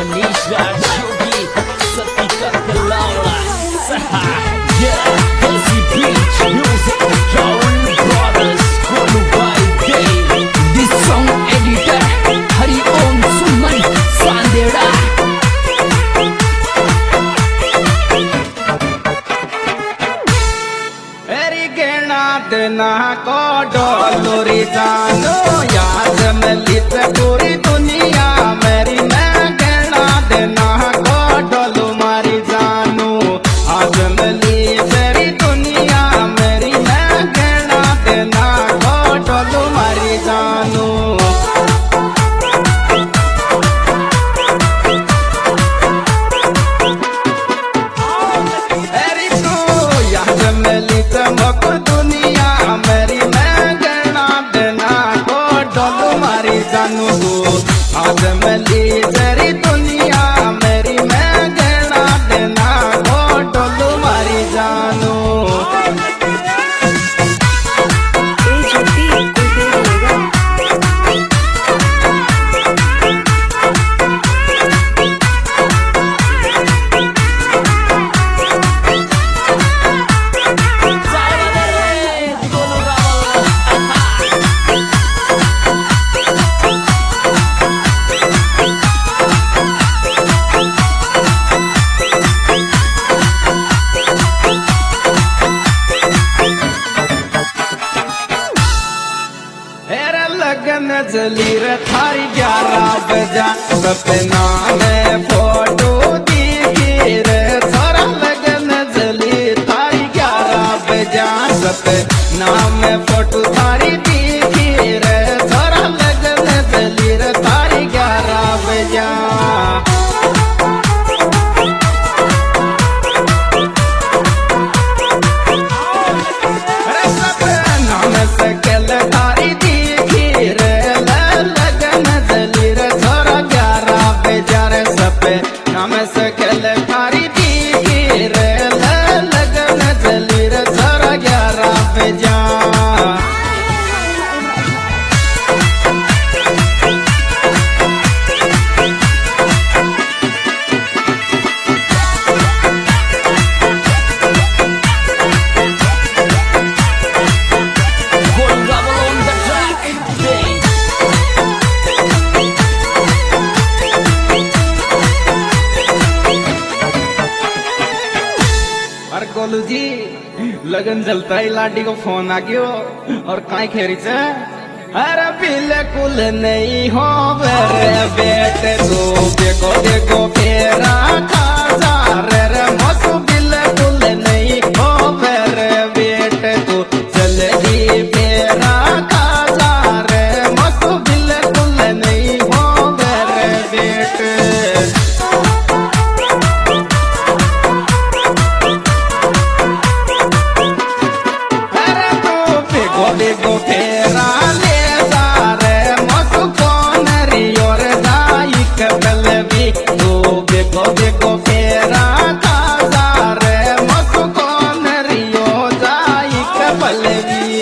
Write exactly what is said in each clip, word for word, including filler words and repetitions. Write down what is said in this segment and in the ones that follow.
Manish Raj Yogi, Satika Kalala, Saha, yeah, Halsey Beach, music, Raul Brothers, Kolu by Day. This song editor, Hari Om Suman Sandera. एरी गेना देना को डोलोरी जानो याद मिली ते पूरी दुनिया मेरी मैं गेना देना को डोलो मारी जानू आज मिली तेरी दुनिया मेरी मैं गेना देना को डोलो मारी जानू एरी तू याद मिली ते मको दुनिया मेरी मैं गणा देना को डोलो मारी जानू आज मिली तेरी दुनिया मेरी मैं गणा देना को डोलो मारी जानू लगन जली रे थारी ग्यारह बजा सपना में फोटो दिखी रे थारा लगन जली थारी ग्यारह बजा सपना में फोटो थारी दिखी रे थारा लगन जली रे थारी ग्यारह बजा नाम सकल थारी दी रे लगन जली रे सारा ग्यारह बजा गोलू जी लगन जलता ही लाडी को फोन आ गयो और काई खेरी से अरे बिल्कुल नहीं हो रे बेटे तो देखो देखो फेरा खाजा रे रे मसु बिल्कुल नहीं हो रे बेटे तो जल्दी फेरा खाजा रे मसु बिल्कुल नहीं हो रे बेटे बेगो फेरा ले सारे मसु कौन रियो रे दाई कबल भी तो बेगो बेगो फेरा का सारे मसु कौन रियो दाई कबल भी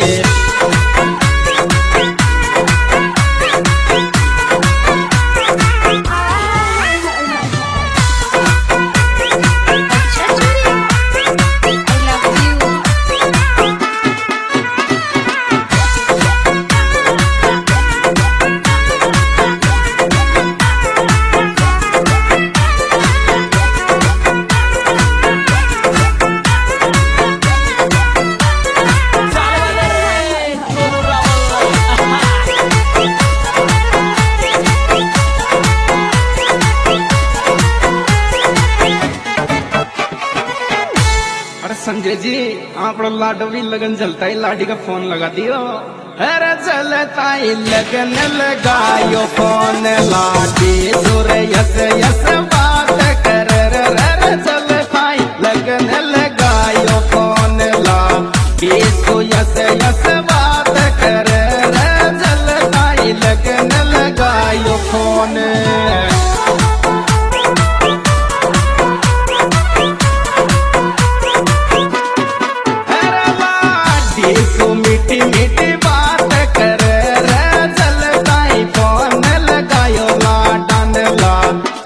संजय जी आप लाडो भी लगन जलता ही लाडी का फोन लगा दियो अरे जलता ही लगन लगायो फोन लाडी सुर यस यस बात कर रे जलता ही लगन लगायो फोन लाडी सु यस यस बात कर रे जलता ही लगन लगायो फोन मीठी मीठी बात कर रे जलता ही फोन लगायो लाडन ला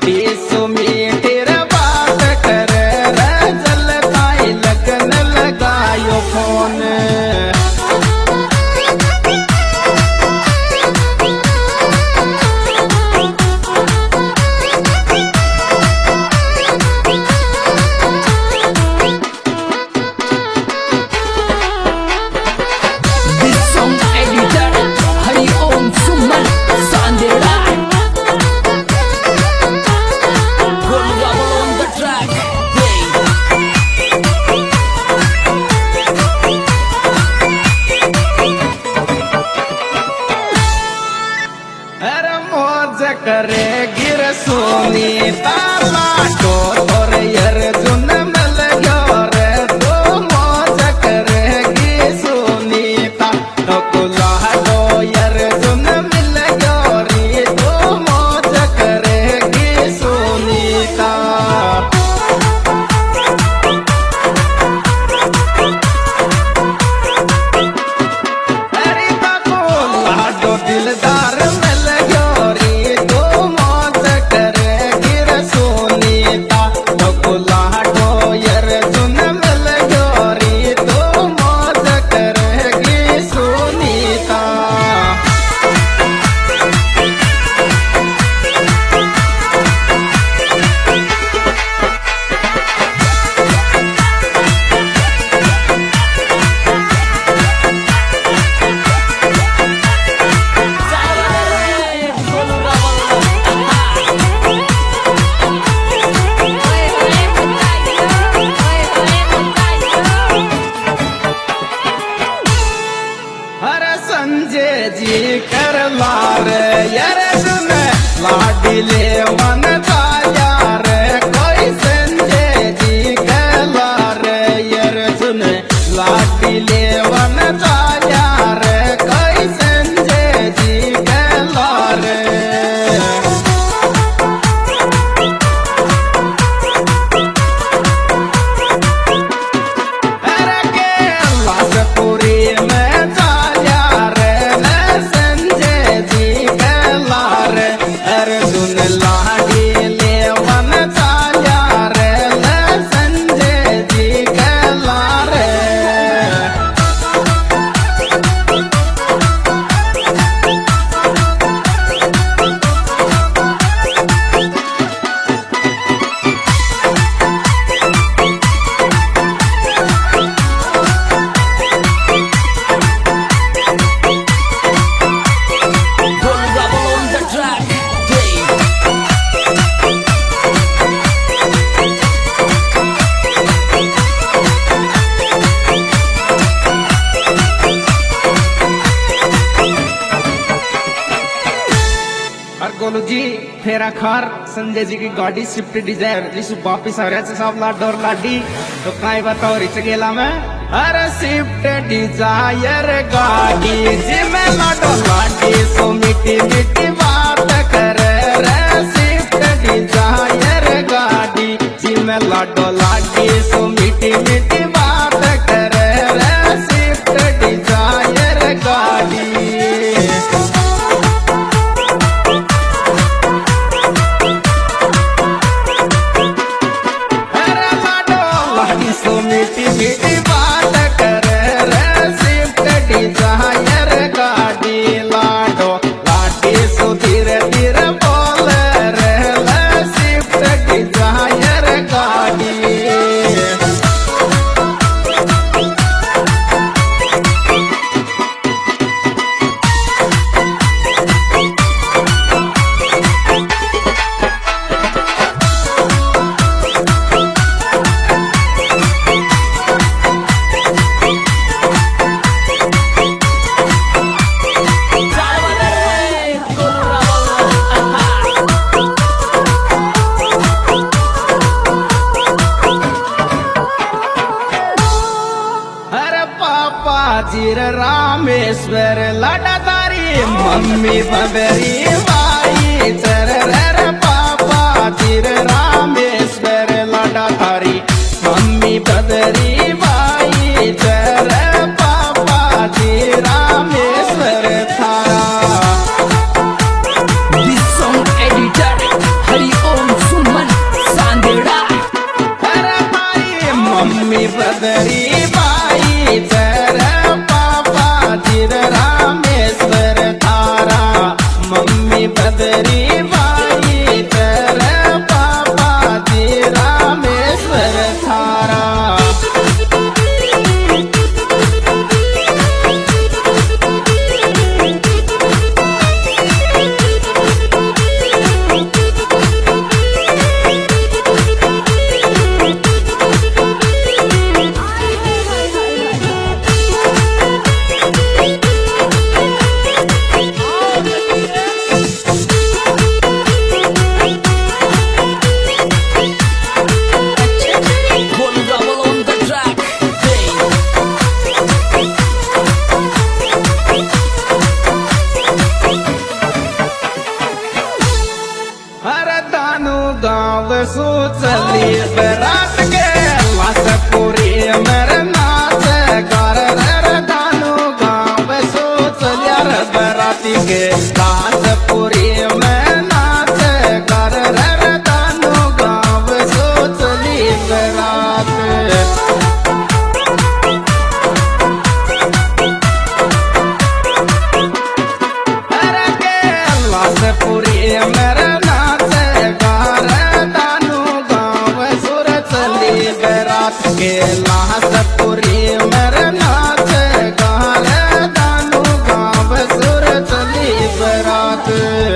ताला तो तोरे अर्जुन मिल गयो रे तो मौज करेगी सुनीता तो कुला तो अर्जुन मिल गयो रे तो मौज करेगी सुनीता दिलदार मिल गयो रे तो मौज करेगी रे सुनीता तो कुलाडो अर्जुन मिल गयो रे तो मौज करेगी सुनीता संजय जी कर लार अर्जुन लाडी ले मन ताया रे कोई संजय जी कर लार अर्जुन लाडी ले मन ताया रे कोई संजय जी कर लार गोलू जी फेरा खार संजय जी की गाड़ी स्विफ्ट डिजायर जिसु वापिस आ रहा सब लाडो और लाडी तो काई बताओ रिच गेला में अरे स्विफ्ट डिजायर गाड़ी जी में लाडो लाडी सो मिट्टी मिट्टी बात करे रे स्विफ्ट डिजायर गाड़ी जी में लाडो लाडी सो मिट्टी मिट्टी बात करे रे स्विफ्ट डिजायर गाड़ी मीठी मीठी बात करे रे स्विफ्ट डिजायर गाड़ी लाडो लाडी सो धीरे धीरे बोल रे स्विफ्ट डिजायर गाड़ी जीर रामेश्वर लड़ादारी मम्मी बबरी बाई चर रे पापा जीर रामेश्वर लड़ादारी मम्मी बबरी बाई चर पापा जी रामेश्वर थारा This song editor Hari Om Suman Sandera अरे भाई मम्मी बदरी बाई चर पापा जीर रामेश्वर थारा मम्मी बदरी बाई चर पापा जी रामेश्वर थारा दानू गाँव सो चली बरात के लाशपुरी मेरे नाच कर रे दानू गाँव सो चलिया रे बराती के लाशपुरी में नाच कर रे दानू गाँव सो चली बरात। पूरी मेरे नाच गार दानू गाँव सुर चली बरात के लाशपुरी मेरे नाच गार दानू गाँव सुर चली बरात।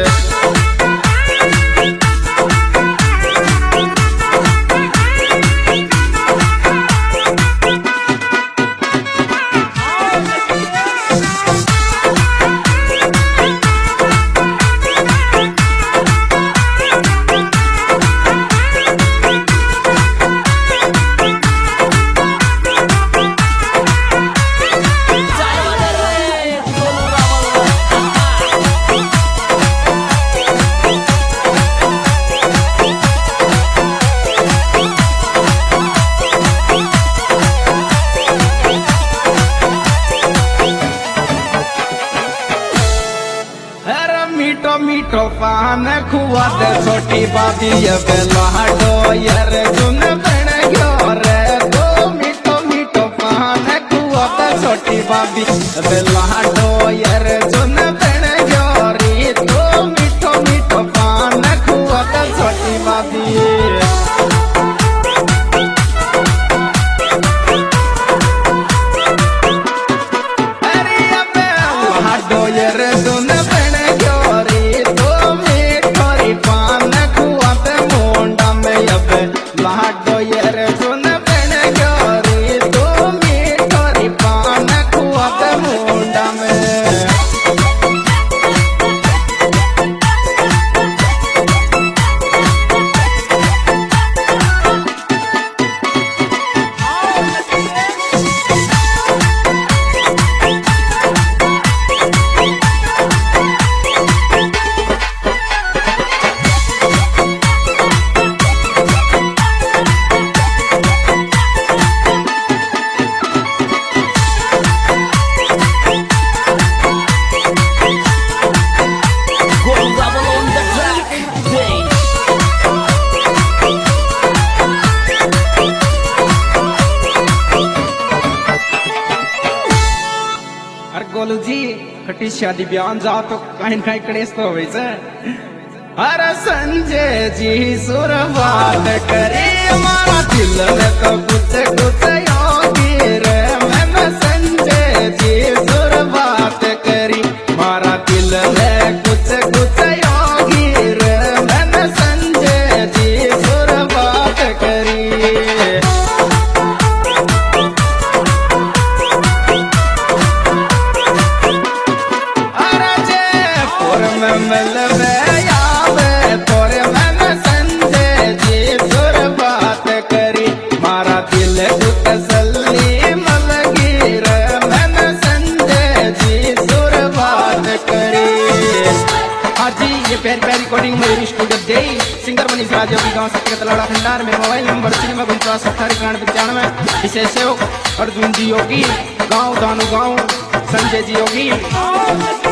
मीठो मीठो पान खुआ दे छोटी बाबी बेलाडो यार सुन बन गयो रे दो मीठो मीठो पान खुआ दे छोटी बाबी बेलाडो यार सुन बन गयो रे दो मीठो मीठो पान खुआ दे छोटी बाबी। गोलू जी खटी शादी बयान जा तो कहीं कहीं कड़ेस तो हुई से। अरे संजय जी सुर बात करे हमारा दिल में तो कुछ कुछ योगी रे मैं संजय जी सुर बात करी हमारा दिल में कुछ कुछ योगी रे मैं संजय जी सुर बात करी। मिलवे आवे तोरे मन संजय जी सुर बात करी मारा दिल को तसल्ली मलगी रे मन संजय जी सुर बात करी। हाँ जी ये प्यारी प्यारी रिकॉर्डिंग मेरी स्टूडियो दे सिंगर मनीष राज योगी गाँव सत्य तलाड़ा खंडार में मोबाइल नंबर सिनेमा उनचास अठारह इक्यानवे पचानवे विशेष सहयोग अर्जुन जी योगी गाँव दानू गाँव संजय जी योगी।